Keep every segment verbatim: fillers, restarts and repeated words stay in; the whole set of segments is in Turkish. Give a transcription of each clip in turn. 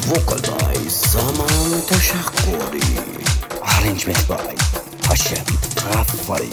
Vocal by Zaman Tashakuri. Arrangement by Hashem Rafari.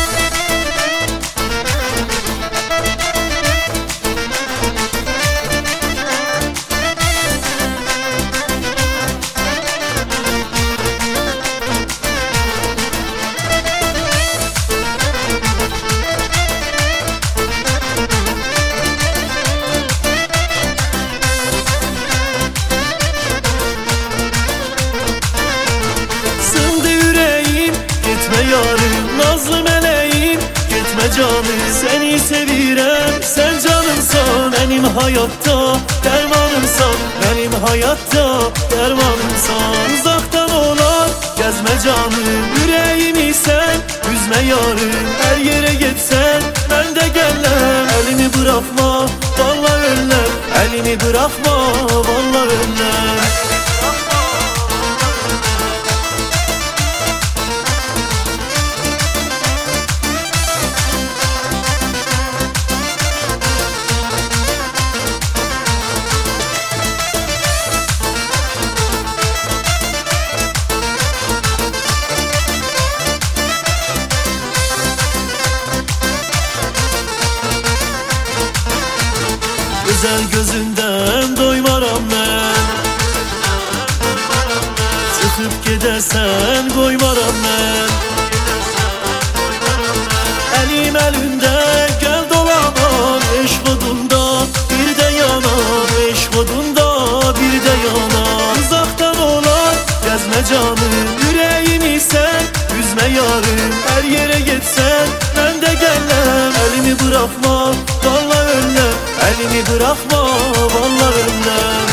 Yarım nazlı meleğim, gitme canım, seni sevirem. Sen canımsan, benim hayatta dermanımsan, benim hayatta dermanımsan. Uzaktan olan gezme canım, yüreğimi sen üzme yarım. Her yere gitsen ben de gellem. Elimi bırakma vallahi önlem, elimi bırakma vallahi önlem. Güzel gözünden doymaram ben, çıkıp gidersen koymaram ben. Elim elinde gel dolanan, eşk odunda bir de yanan, eşk odunda bir de yanan. Uzaktan olan gezme canım, yüreğimi sen üzme yarım. Her yere gitsen ben de gellem. Elimi bırakma vallahi önlem, elimi bırakma vallahi önlem.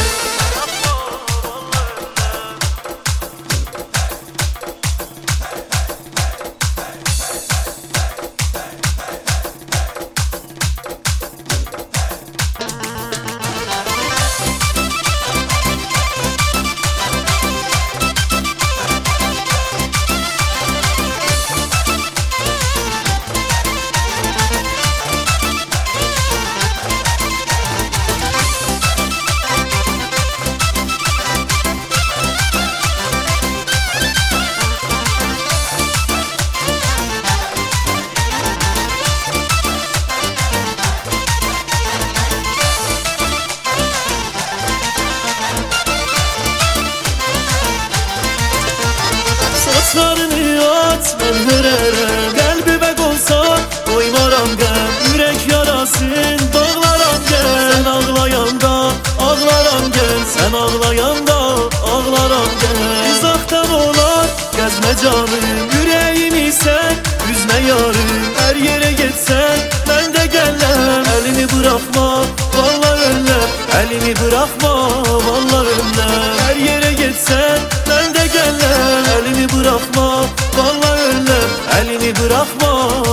Saçlarını at ben hırarım, kalbime konsa koymaram gel. Yürek yarasın dağlaram gel, sen ağlayanda ağlaram gel, sen ağlayanda ağlaram gel. Uzaktan olan gezme canım, yüreğimi sen üzme yarım. Her yere gitsen ben de gellem. Elimi bırakma vallahi önlem, elimi bırakma vallahi önlem. Her yere gitsen ben de gellem. Elimi bırakma vallahi önlem, elimi bırakma